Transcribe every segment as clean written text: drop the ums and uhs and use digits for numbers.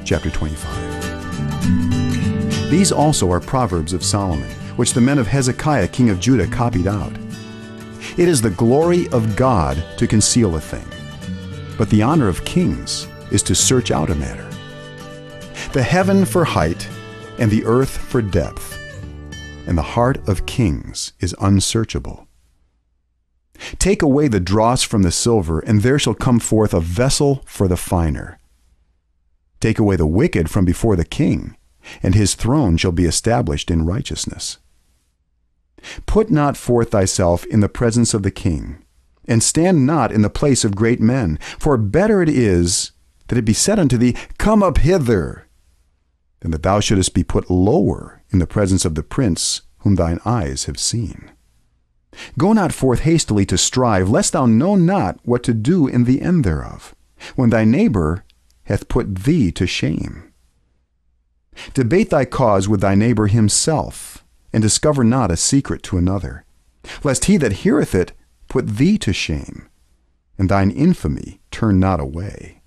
chapter 25. These also are proverbs of Solomon, which the men of Hezekiah king of Judah copied out. It is the glory of God to conceal a thing, but the honor of kings is to search out a matter. The heaven for height, and the earth for depth, and the heart of kings is unsearchable. Take away the dross from the silver, and there shall come forth a vessel for the finer. Take away the wicked from before the king, and his throne shall be established in righteousness. Put not forth thyself in the presence of the king, and stand not in the place of great men, for better it is that it be said unto thee, Come up hither, than that thou shouldest be put lower in the presence of the prince whom thine eyes have seen. Go not forth hastily to strive, lest thou know not what to do in the end thereof, when thy neighbor hath put thee to shame. Debate thy cause with thy neighbor himself, and discover not a secret to another, lest he that heareth it put thee to shame, and thine infamy turn not away.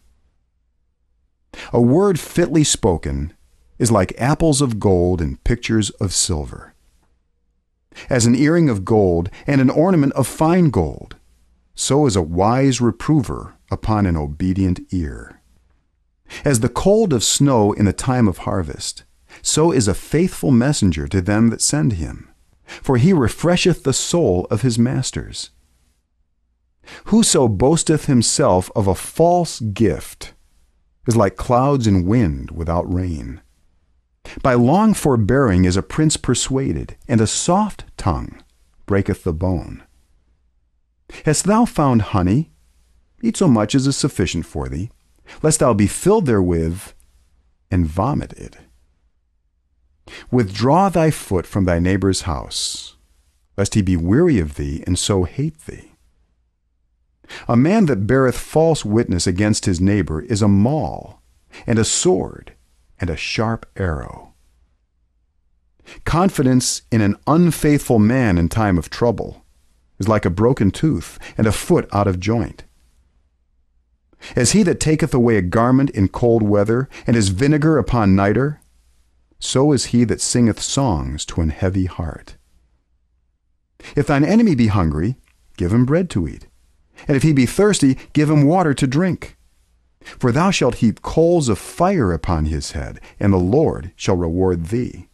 A word fitly spoken is like apples of gold and pictures of silver. As an earring of gold and an ornament of fine gold, so is a wise reprover upon an obedient ear. As the cold of snow in the time of harvest, so is a faithful messenger to them that send him, for he refresheth the soul of his masters. Whoso boasteth himself of a false gift is like clouds and wind without rain. By long forbearing is a prince persuaded, and a soft tongue breaketh the bone. Hast thou found honey? Eat so much as is sufficient for thee, lest thou be filled therewith and vomit it. Withdraw thy foot from thy neighbor's house, lest he be weary of thee, and so hate thee. A man that beareth false witness against his neighbor is a maul, and a sword, and a sharp arrow. Confidence in an unfaithful man in time of trouble is like a broken tooth and a foot out of joint. As he that taketh away a garment in cold weather, and is vinegar upon nitre, so is he that singeth songs to an heavy heart. If thine enemy be hungry, give him bread to eat, and if he be thirsty, give him water to drink. For thou shalt heap coals of fire upon his head, and the Lord shall reward thee.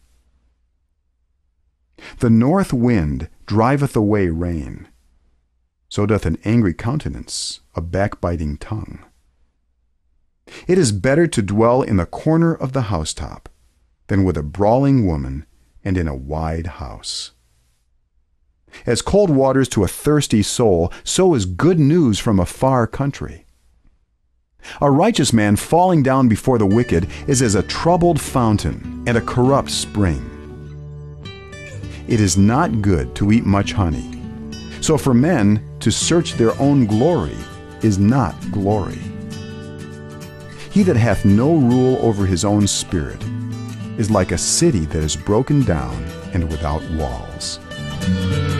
The north wind driveth away rain, so doth an angry countenance a backbiting tongue. It is better to dwell in the corner of the housetop than with a brawling woman and in a wide house. As cold waters to a thirsty soul, so is good news from a far country. A righteous man falling down before the wicked is as a troubled fountain and a corrupt spring. It is not good to eat much honey, so for men to search their own glory is not glory. He that hath no rule over his own spirit is like a city that is broken down and without walls.